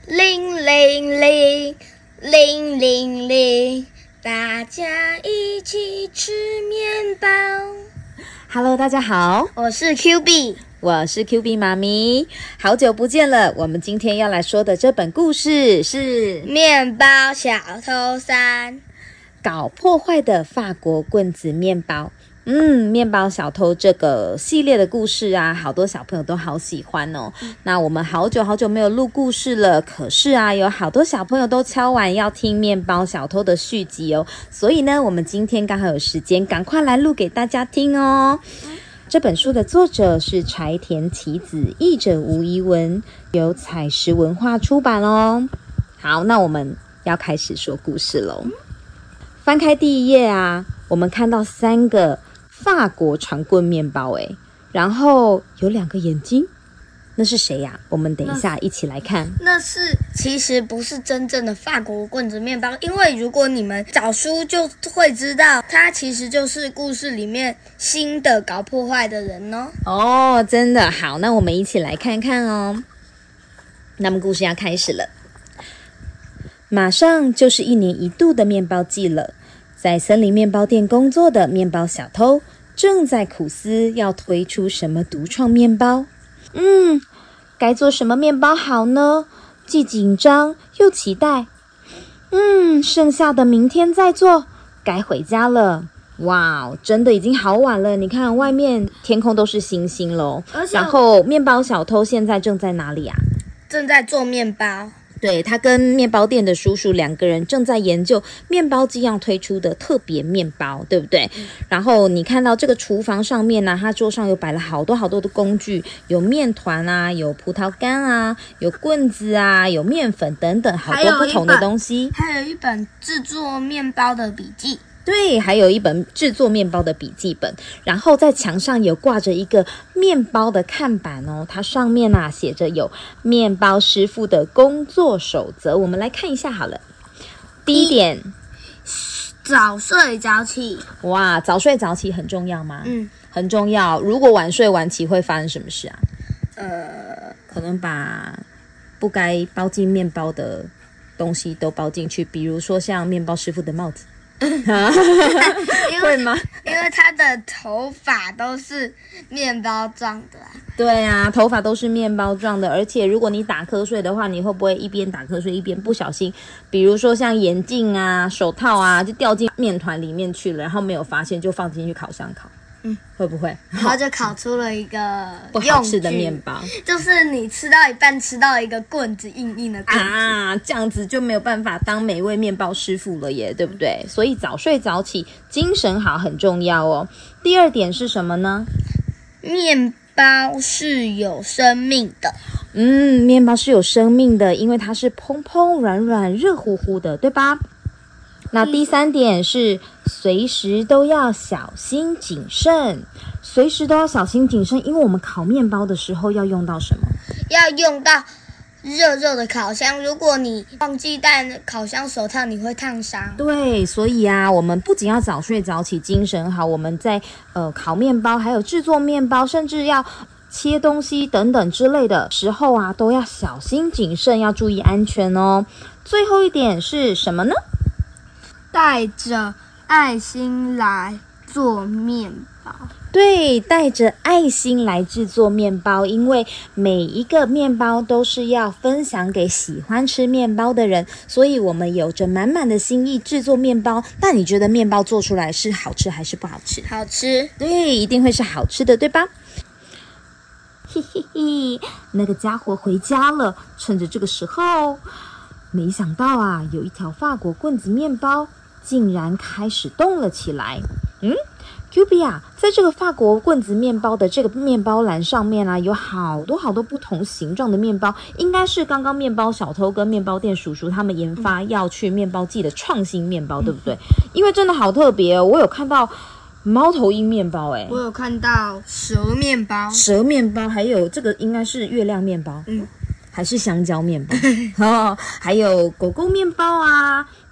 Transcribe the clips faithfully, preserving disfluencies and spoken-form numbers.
铃铃铃，铃铃铃，大家一起吃面包。 Hello， 大家好， 我是 Q B， 我是 Q B 妈咪，好久不见了。我们今天要来说的这本故事是《 面包小偷三： 搞破坏的法国棍子面包》。嗯，面包小偷这个系列的故事啊，好多小朋友都好喜欢哦。那我们好久好久没有录故事了，可是啊，有好多小朋友都敲碗要听面包小偷的续集哦。所以呢，我们今天刚好有时间，赶快来录给大家听哦。这本书的作者是柴田启子，译者吴怡文，由采实文化出版哦。好，那我们要开始说故事喽。翻开第一页啊，我们看到三个法国长棍面包，诶，然后有两个眼睛，那是谁呀？我们等一下一起来看。 那是其实不是真正的法国棍子面包，因为如果你们找书就会知道，它其实就是故事里面新的搞破坏的人哦。 哦，真的好，那我们一起来看看哦。那么故事要开始了，马上就是一年一度的面包季了。在森林面包店工作的面包小偷正在苦思要推出什么独创面包。嗯，该做什么面包好呢？既紧张又期待。嗯，剩下的明天再做，该回家了。哇，真的已经好晚了，你看外面天空都是星星咯。然后面包小偷现在正在哪里啊？ 正在做面包。 对，他跟面包店的叔叔两个人正在研究面包机要推出的特别面包，对不对？嗯、然后你看到这个厨房上面呢、啊，他桌上有摆了好多好多的工具，有面团啊，有葡萄干啊，有棍子啊，有面粉等等，好多不同的东西。 还有一本制作面包的笔记。 对，还有一本制作面包的笔记本，然后在墙上有挂着一个面包的看板哦，它上面啊写着有面包师傅的工作守则，我们来看一下好了。第一点， 早睡早起。 哇，早睡早起很重要吗？ 嗯， 很重要。如果晚睡晚起会发生什么事啊？ 呃， 可能把不该包进面包的东西都包进去，比如说像面包师傅的帽子。会吗？ 因为他的头发都是面包状的、啊、 对啊，头发都是面包状的，而且如果你打瞌睡的话，你会不会一边打瞌睡一边不小心，比如说像眼镜啊、手套啊，就掉进面团里面去了，然后没有发现就放进去烤箱烤？嗯，会不会？ 然后就烤出了一个不好吃的面包， 就是你吃到一半吃到一个棍子，硬硬的棍子啊，这样子就没有办法当美味面包师傅了耶，对不对？所以早睡早起，精神好很重要哦。第二点是什么呢？ 面包是有生命的。 嗯，面包是有生命的，因为它是蓬蓬软软、热乎乎的，对吧？那第三点是随时都要小心谨慎，随时都要小心谨慎，因为我们烤面包的时候要用到什么？ 要用到热热的烤箱，如果你忘记戴烤箱手套，你会烫伤。 对，所以啊，我们不仅要早睡早起，精神好，我们在呃烤面包，还有制作面包，甚至要切东西等等之类的时候啊，都要小心谨慎，要注意安全哦。最后一点是什么呢？ 带着爱心来做面包。 对，带着爱心来制作面包，因为每一个面包都是要分享给喜欢吃面包的人，所以我们有着满满的心意制作面包。那你觉得面包做出来是好吃还是不好吃？ 好吃。 对，一定会是好吃的，对吧？嘿嘿嘿，那个家伙回家了，趁着这个时候，没想到啊，有一条法国棍子面包竟然开始动了起来。嗯 Q B 啊，在这个法国棍子面包的这个面包栏上面啊，有好多好多不同形状的面包，应该是刚刚面包小偷跟面包店叔叔他们研发要去面包季的创新面包，嗯、对不对？因为真的好特别哦，我有看到猫头鹰面包，哎， 我有看到蛇面包， 蛇面包，还有这个应该是月亮面包，嗯，还是香蕉面包，哦，还有狗狗面包啊。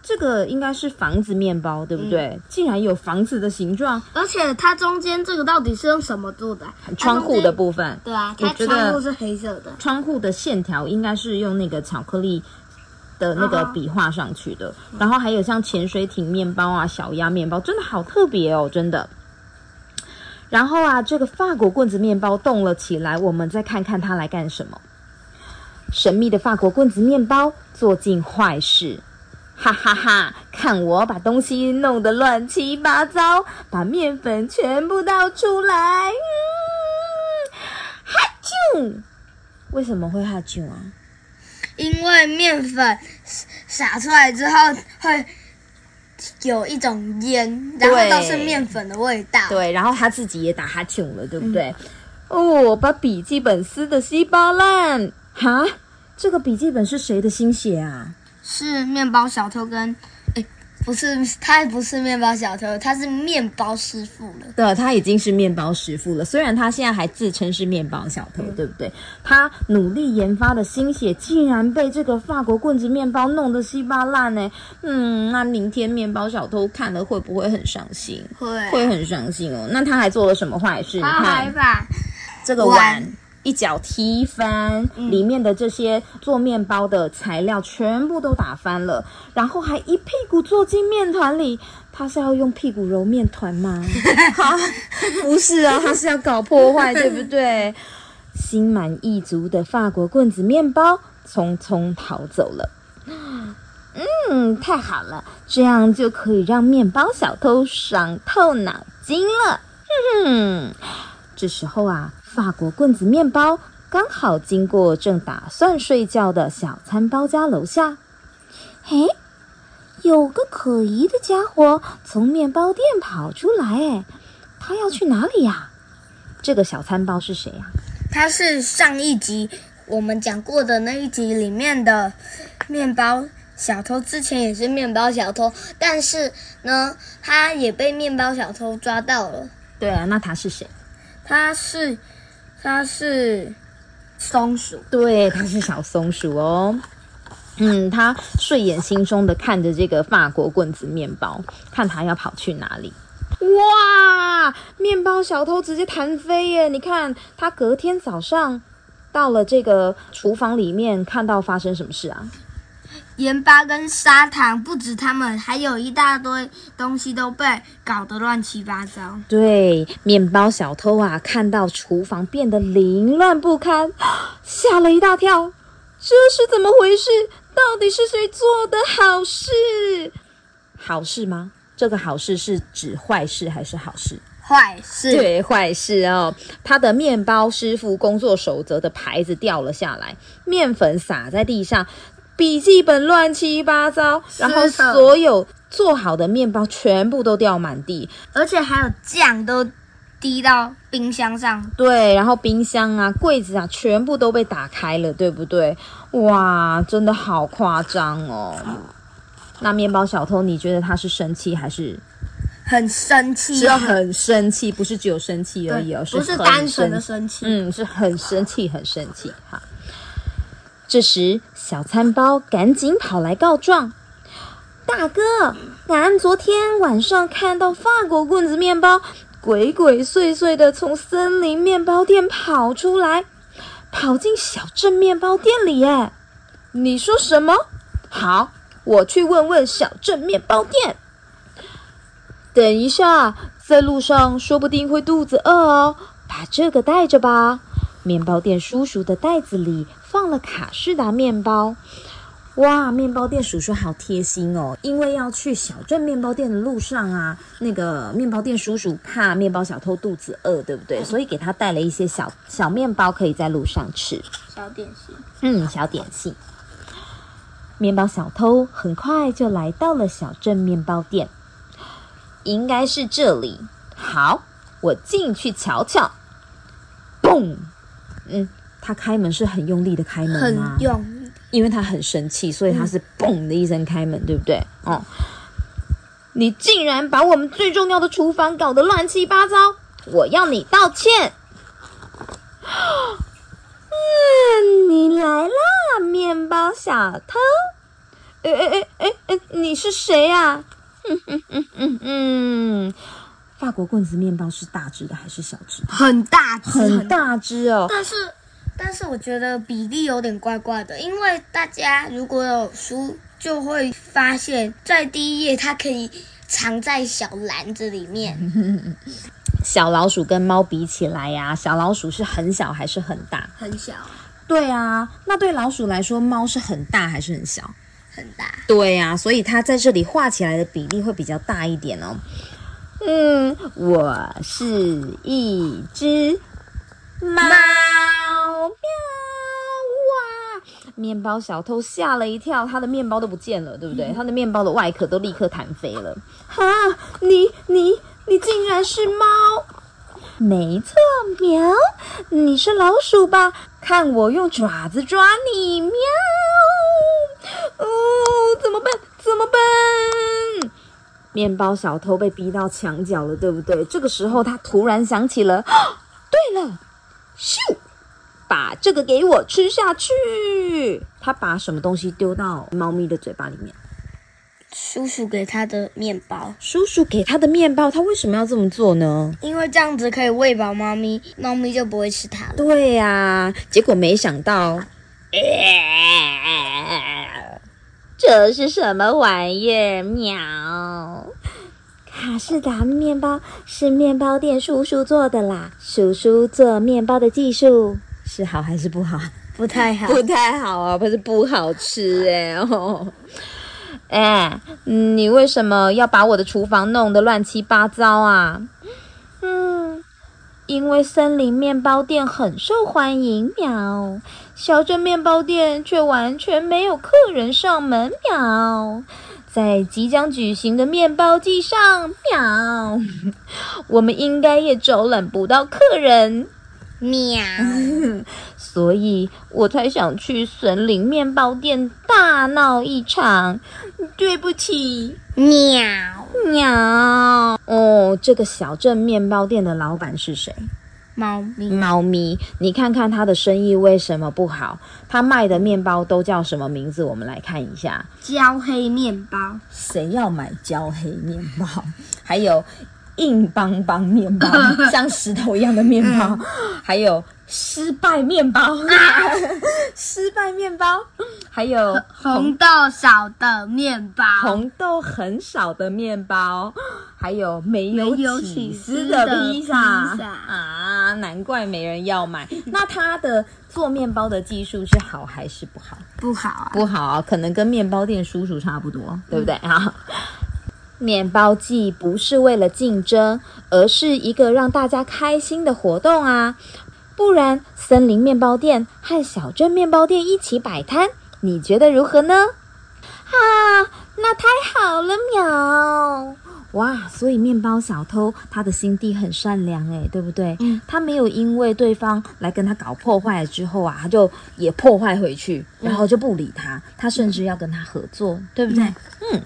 这个应该是房子面包，对不对？嗯、竟然有房子的形状， 而且它中间这个到底是用什么做的、啊？ 窗户的部分。 对啊，它窗户是黑色的。 窗户的线条应该是用那个巧克力的那个笔画上去的。Uh-huh. 然后还有像潜水艇面包啊、小鸭面包，真的好特别哦，真的。然后啊，这个法国棍子面包动了起来，我们再看看它来干什么。神秘的法国棍子面包做尽坏事。哈哈哈！看我把东西弄得乱七八糟，把面粉全部倒出来。嗯，哈啾！为什么会哈啾啊？ 因为面粉撒出来之后会有一种烟，然后都是面粉的味道。 对，然后他自己也打哈啾了，对不对？嗯、哦，把笔记本撕得稀巴烂。哈，这个笔记本是谁的心血啊？ 是面包小偷跟，诶，不是，他不是面包小偷，他是面包师傅了。 对，他已经是面包师傅了。虽然他现在还自称是面包小偷，嗯、对不对？他努力研发的心血，竟然被这个法国棍子面包弄得稀巴烂呢。嗯，那明天面包小偷看了会不会很伤心？ 会， 会很伤心哦。那他还做了什么坏事？ 他还把这个碗一脚踢翻，嗯、里面的这些做面包的材料全部都打翻了，然后还一屁股坐进面团里。他是要用屁股揉面团吗？不是啊，他是要搞破坏，对不对？心满意足的法国棍子面包匆匆逃走了。嗯，太好了，这样就可以让面包小偷伤透脑筋了。哼哼，这时候啊。法国棍子面包刚好经过正打算睡觉的小餐包家楼下。嘿，有个可疑的家伙从面包店跑出来，哎，他要去哪里呀？这个小餐包是谁呀？ 他是上一集我们讲过的那一集里面的面包小偷，之前也是面包小偷，但是呢，他也被面包小偷抓到了。 对啊，那他是谁？ 他是。它是松鼠， 对，它是小松鼠哦。嗯，它睡眼惺忪的看着这个法国棍子面包，看它要跑去哪里。哇，面包小偷直接弹飞耶！你看，他隔天早上到了这个厨房里面，看到发生什么事啊？ 盐巴跟砂糖不止他们，还有一大堆东西都被搞得乱七八糟。 对，面包小偷啊，看到厨房变得凌乱不堪，吓了一大跳。这是怎么回事？到底是谁做的好事？好事吗？这个好事是指坏事还是好事？ 坏事。 对，坏事哦。他的面包师傅工作守则的牌子掉了下来，面粉洒在地上。笔记本乱七八糟，然后所有做好的面包全部都掉满地， 而且还有酱都滴到冰箱上。 对，然后冰箱啊、柜子啊，全部都被打开了，对不对？哇，真的好夸张哦！那面包小偷，你觉得他是生气还是？ 很生气， 是很生气，不是只有生气而已哦， 不是单纯的生气， 嗯，是很生气，很生气哈。这时，小餐包赶紧跑来告状：“大哥，俺昨天晚上看到法国棍子面包鬼鬼祟祟的从森林面包店跑出来，跑进小镇面包店里耶！你说什么？好，我去问问小镇面包店。等一下，在路上说不定会肚子饿哦，把这个带着吧。”面包店叔叔的袋子里放了卡士达面包。哇，面包店叔叔好贴心哦，因为要去小镇面包店的路上啊，那个面包店叔叔怕面包小偷肚子饿，对不对？所以给他带了一些小小面包，可以在路上吃。 小点心。 嗯，小点心。面包小偷很快就来到了小镇面包店，应该是这里。好，我进去瞧瞧。嘣！嗯，他开门是很用力的开门吗？ 很用力， 因为他很生气，所以他是嘣的一声开门，对不对？哦，你竟然把我们最重要的厨房搞得乱七八糟，我要你道歉！嗯，你来啦，面包小偷！ 哎哎哎哎哎，你是谁呀？嗯嗯嗯嗯嗯，法国棍子面包是大只的还是小只？ 很大只， 很大只哦。 但是但是我觉得比例有点怪怪的，因为大家如果有书就会发现，在第一页它可以藏在小篮子里面。 小老鼠跟猫比起来呀、啊，小老鼠是很小还是很大？ 很小。 对啊，那对老鼠来说，猫是很大还是很小？ 很大。 对啊，所以它在这里画起来的比例会比较大一点哦。嗯，我是一只猫，喵哇！面包小偷吓了一跳，他的面包都不见了，对不对？嗯、他的面包的外壳都立刻弹飞了。哈，你你你竟然是猫！没错，喵，你是老鼠吧？看我用爪子抓你，喵！哦，怎么办？怎么办？面包小偷被逼到墙角了，对不对？这个时候他突然想起了，哦、对了，咻，把这个给我吃下去。他把什么东西丢到猫咪的嘴巴里面？ 叔叔给他的面包。 叔叔给他的面包，他为什么要这么做呢？ 因为这样子可以喂饱猫咪，猫咪就不会吃它了。 对呀、啊，结果没想到，这是什么玩意儿？喵！卡士达面包是面包店叔叔做的啦。叔叔做面包的技术是好还是不好？ 不太好， 不太好啊，不是不好吃哎、欸、哦。哎，你为什么要把我的厨房弄得乱七八糟啊？嗯，因为森林面包店很受欢迎，喵。小镇面包店却完全没有客人上门，喵。在即将举行的面包季上，喵，我们应该也招揽不到客人， 喵。 所以我才想去森林面包店大闹一场。对不起， 喵喵。哦，这个小镇面包店的老板是谁？ 猫咪。 猫咪，你看看他的生意为什么不好？他卖的面包都叫什么名字？我们来看一下。 焦黑面包。 谁要买焦黑面包？还有硬邦邦面包，像石头一样的面包，嗯、还有失败面包，啊、失败面包，还有红豆少的面包， 红豆很少的面包，还有没有起司的披萨啊！难怪没人要买。那他的做面包的技术是好还是不好？ 不好啊， 不好啊，可能跟面包店叔叔差不多，对不对啊？面包季不是为了竞争，而是一个让大家开心的活动啊！不然，森林面包店和小镇面包店一起摆摊，你觉得如何呢？啊，那太好了，喵！哇，所以面包小偷他的心地很善良诶，对不对？嗯，他没有因为对方来跟他搞破坏之后啊，他就也破坏回去，然后就不理他，嗯、他甚至要跟他合作，对不对？嗯。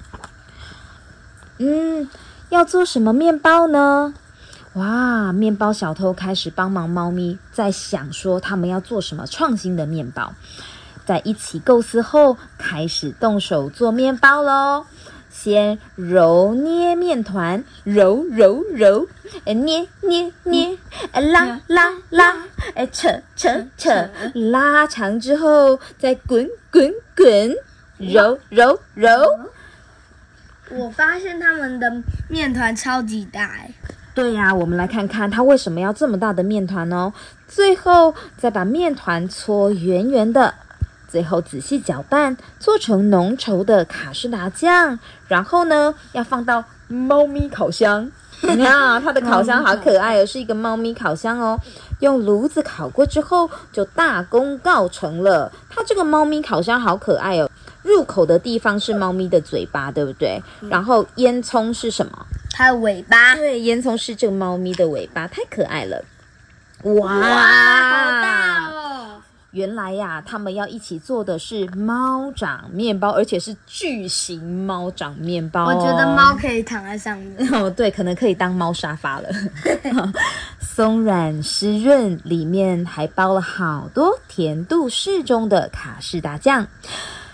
嗯，要做什么面包呢？哇，面包小偷开始帮忙猫咪，在想说他们要做什么创新的面包。在一起构思后，开始动手做面包咯。先揉捏面团，揉揉揉，捏捏捏，拉拉拉，扯扯扯，拉长之后再滚滚滚，揉揉揉。 我发现他们的面团超级大哎。 对呀、啊，我们来看看它为什么要这么大的面团哦。最后再把面团搓圆圆的，最后仔细搅拌，做成浓稠的卡士达酱。然后呢，要放到猫咪烤箱。你看啊，它的烤箱好可爱哦，是一个猫咪烤箱哦。用炉子烤过之后，就大功告成了。它这个猫咪烤箱好可爱哦。入口的地方是猫咪的嘴巴，对不对？嗯、然后烟囱是什么？ 它的尾巴。 对，烟囱是这个猫咪的尾巴，太可爱了。哇， 哇好大哦！ 原来呀、啊，他们要一起做的是猫掌面包，而且是巨型猫掌面包、哦。 我觉得猫可以躺在上面。 哦，对，可能可以当猫沙发了。松软湿润，里面还包了好多甜度适中的卡士达酱。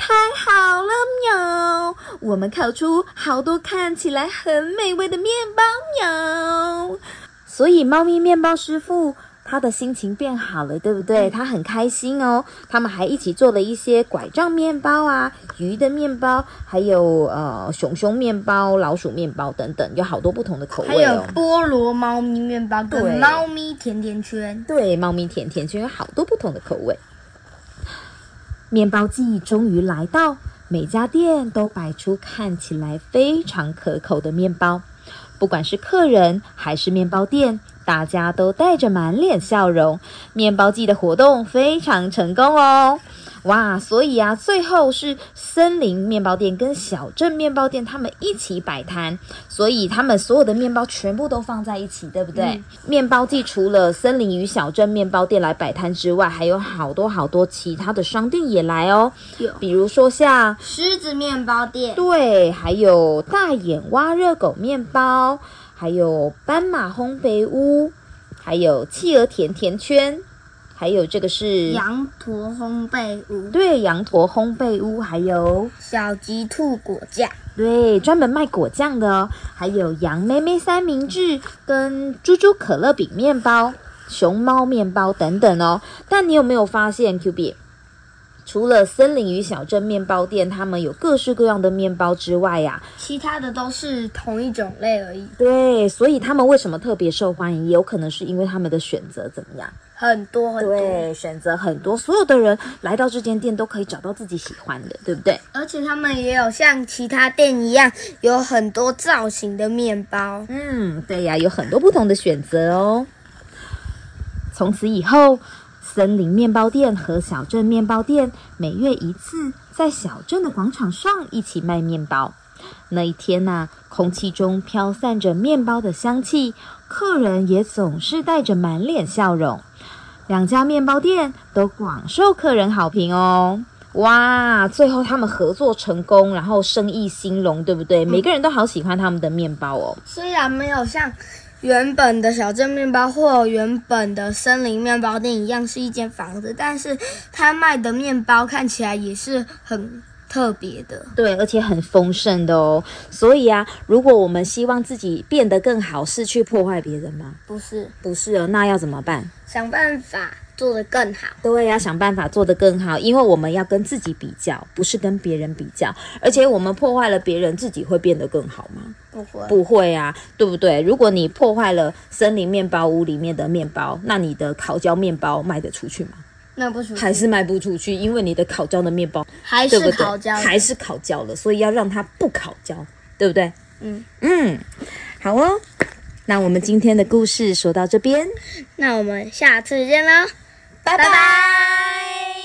太好了喵！我们烤出好多看起来很美味的面包喵！所以猫咪面包师傅他的心情变好了，对不对？他很开心哦。他们还一起做了一些拐杖面包啊、鱼的面包，还有呃熊熊面包、老鼠面包等等，有好多不同的口味哦。 还有菠萝猫咪面包跟对猫咪甜甜圈。 对，猫咪甜甜圈有好多不同的口味。面包季终于来到，每家店都摆出看起来非常可口的面包。不管是客人还是面包店，大家都带着满脸笑容。面包季的活动非常成功哦！哇，所以啊，最后是森林面包店跟小镇面包店他们一起摆摊，所以他们所有的面包全部都放在一起，对不对？嗯、面包季除了森林与小镇面包店来摆摊之外，还有好多好多其他的商店也来哦，比如说像狮子面包店， 对，还有大眼蛙热狗面包，还有斑马烘焙屋，还有企鹅甜甜圈。还有这个是羊驼烘焙屋， 对，羊驼烘焙屋，还有小吉兔果酱， 对，专门卖果酱的哦。还有羊妹妹三明治跟猪猪可乐饼面包、熊猫面包等等哦。但你有没有发现 Q B？除了森林与小镇面包店，他们有各式各样的面包之外呀、啊， 其他的都是同一种类而已。 对，所以他们为什么特别受欢迎？也有可能是因为他们的选择怎么样？ 很多很多， 对，选择很多，所有的人来到这间店都可以找到自己喜欢的，对不对？ 而且他们也有像其他店一样，有很多造型的面包。 嗯，对呀，有很多不同的选择哦。从此以后，森林面包店和小镇面包店每月一次在小镇的广场上一起卖面包。那一天啊，空气中飘散着面包的香气，客人也总是带着满脸笑容。两家面包店都广受客人好评哦。哇，最后他们合作成功，然后生意兴隆，对不对？每个人都好喜欢他们的面包哦。 虽然没有像原本的小镇面包或原本的森林面包店一样是一间房子，但是他卖的面包看起来也是很特别的， 对，而且很丰盛的哦。所以啊，如果我们希望自己变得更好，是去破坏别人吗？ 不是， 不是哦，那要怎么办？ 想办法做得更好。 对，要想办法做得更好，因为我们要跟自己比较，不是跟别人比较。而且我们破坏了别人，自己会变得更好吗？ 不会， 不会啊，对不对？如果你破坏了森林面包屋里面的面包，那你的烤焦面包卖得出去吗？ 卖不出去， 还是卖不出去，因为你的烤焦的面包还是烤焦， 还是烤焦了，所以要让它不烤焦，对不对？ 嗯嗯，好哦。那我们今天的故事说到这边， 那我们下次见喽，拜拜。